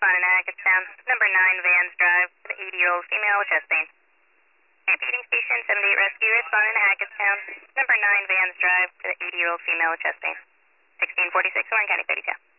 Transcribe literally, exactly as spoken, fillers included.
responding to Hackettstown. Number nine Vans Drive to the eighty-year-old female with chest pain. Repeating station seventy-eight Rescue responding to Hackettstown. Number nine Vans Drive to the eighty-year-old female with chest pain. sixteen forty-six Orange County thirty-two.